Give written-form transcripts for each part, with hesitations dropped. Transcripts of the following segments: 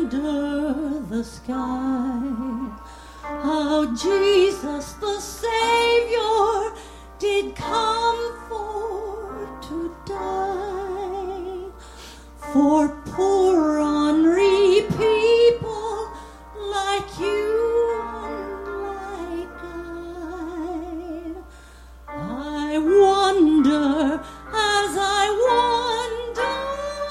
under the sky, how Jesus the Savior did come for to die for poor ornery people like you and like I wonder as I wander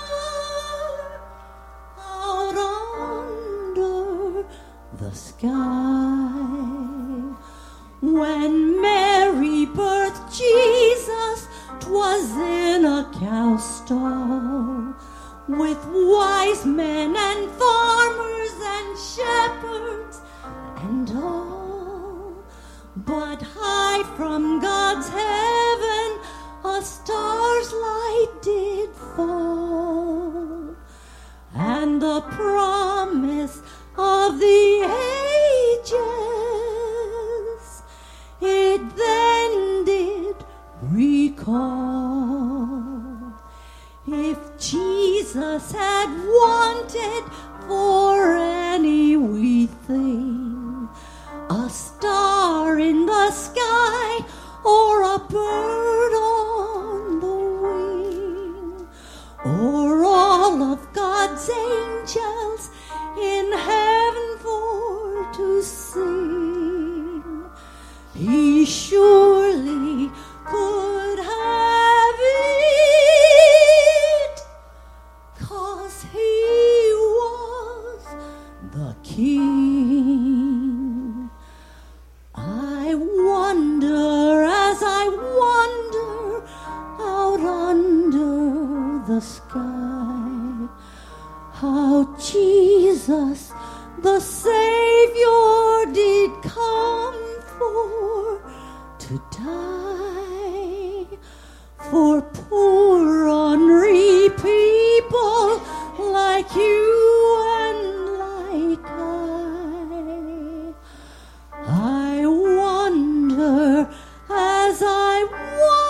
out under the sky, when Mary birthed Jesus, 'twas in a cow stall, with wise men and farmers and shepherds and all. But high from God's heaven a star's light did fall, and the promise of the ages it then did recall. If Jesus had wanted for any wee thing, a star in the sky or a bird on the wing, or all of God's angels in heaven for to sing, he surely could have it, 'cause he was the King. I wonder as I wander out under the sky, how Jesus the Savior did come for to die for poor ornery people like you and like I wonder as I wonder